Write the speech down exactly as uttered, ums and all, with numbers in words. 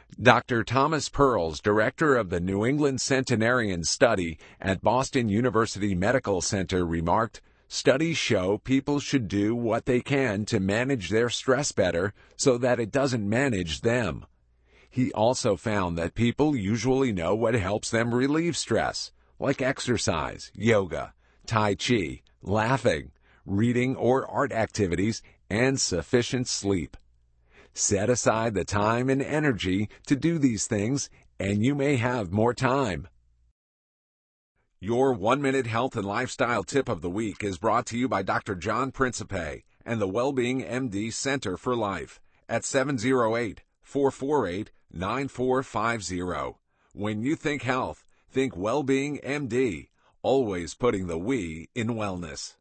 Doctor Thomas Pearls, director of the New England Centenarian Study at Boston University Medical Center, remarked, "Studies show people should do what they can to manage their stress better so that it doesn't manage them." He also found that people usually know what helps them relieve stress, like exercise, yoga, tai chi, laughing, reading or art activities, and sufficient sleep. Set aside the time and energy to do these things, and you may have more time. Your one-minute health and lifestyle tip of the week is brought to you by Doctor John Principe and the Wellbeing M D Center for Life at seven oh eight, four four eight, nine four five zero. When you think health, think Wellbeing M D, always putting the we in wellness.